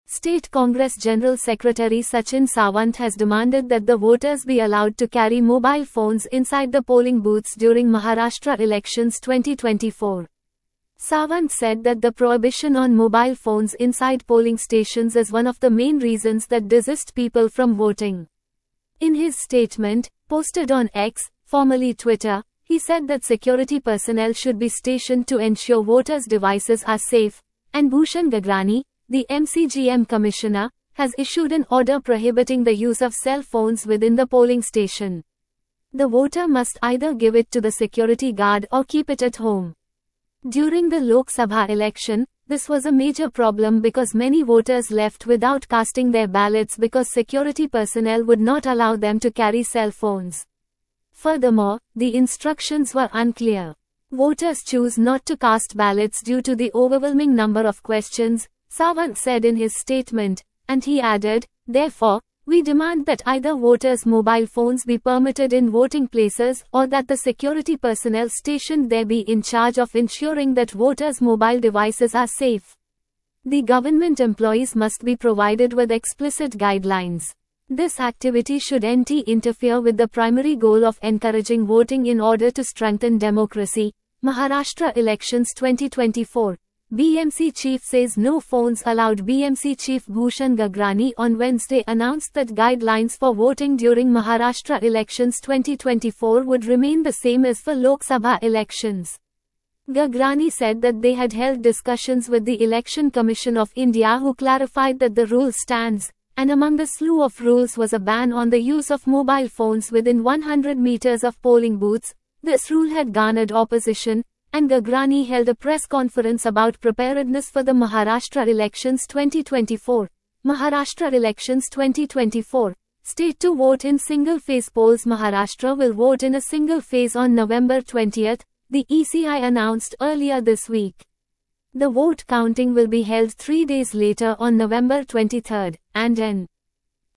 State Congress General Secretary Sachin Sawant has demanded that the voters be allowed to carry mobile phones inside the polling booths during Maharashtra elections 2024. Sawant said that the prohibition on mobile phones inside polling stations is one of the main reasons that desist people from voting. In his statement, posted on X, formerly Twitter, he said that security personnel should be stationed to ensure voters' devices are safe, and Bhushan Gagrani, the MCGM commissioner, has issued an order prohibiting the use of cell phones within the polling station. The voter must either give it to the security guard or keep it at home. During the Lok Sabha election, this was a major problem because many voters left without casting their ballots because security personnel would not allow them to carry cell phones. Furthermore, the instructions were unclear. Voters choose not to cast ballots due to the overwhelming number of questions, Sawant said in his statement, and he added, "Therefore, we demand that either voters' mobile phones be permitted in voting places or that the security personnel stationed there be in charge of ensuring that voters' mobile devices are safe. The government employees must be provided with explicit guidelines. This activity should not interfere with the primary goal of encouraging voting in order to strengthen democracy." Maharashtra elections 2024. BMC chief says no phones allowed. BMC chief Bhushan Gagrani on Wednesday announced that guidelines for voting during Maharashtra elections 2024 would remain the same as for Lok Sabha elections. Gagrani said that they had held discussions with the Election Commission of India, who clarified that the rule stands, and among the slew of rules was a ban on the use of mobile phones within 100 meters of polling booths. This rule had garnered opposition, and Gagrani held a press conference about preparedness for the Maharashtra elections 2024. Maharashtra elections 2024. State to vote in single-phase polls. Maharashtra will vote in a single phase on November 20th, the ECI announced earlier this week. The vote counting will be held 3 days later on November 23rd, and N.